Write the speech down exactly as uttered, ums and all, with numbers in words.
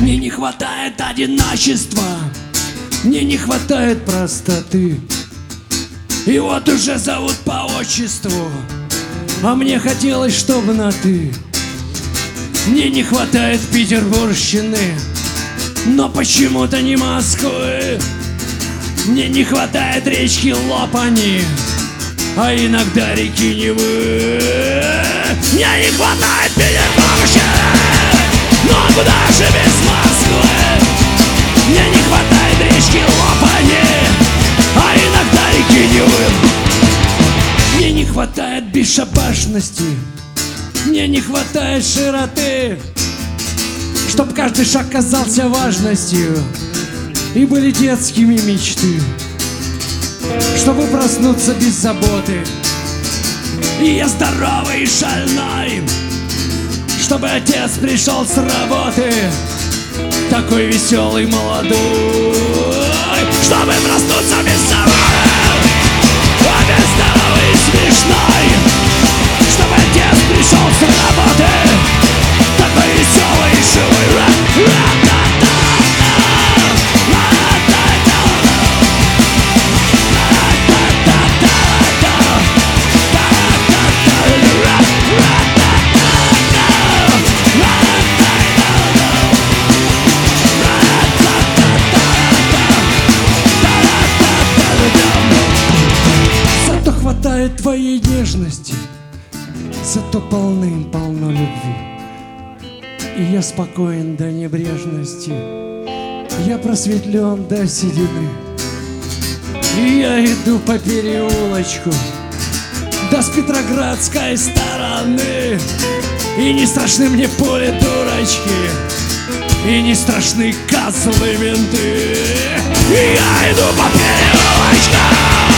Мне не хватает одиночества, мне не хватает простоты. И вот уже зовут по отчеству, а мне хотелось, чтобы на «ты». Мне не хватает петербургщины, но почему-то не Москвы. Мне не хватает речки Лопани, а иногда реки Невы. Мне не хватает петербургщины, но куда же без Москвы? Мне не хватает речки Лопани, а иногда реки Невы. Мне не хватает бесшабашности, мне не хватает широты, чтоб каждый шаг казался важностью и были детскими мечты. Чтобы проснуться без заботы, и я здоровый и шальной. Чтобы отец пришел с работы, такой веселый, молодой. Чтобы проснуться без заботы, а без здоровый и смешной. Чтобы отец пришел с работы, такой веселый и живой. Зато хватает твоей нежности, зато полным-полно любви. И я спокоен до небрежности, я просветлен до седины. И я иду по переулочку до с Петроградской стороны. И не страшны мне пули дурачки, и не страшны козлы менты. И я иду по переулочкам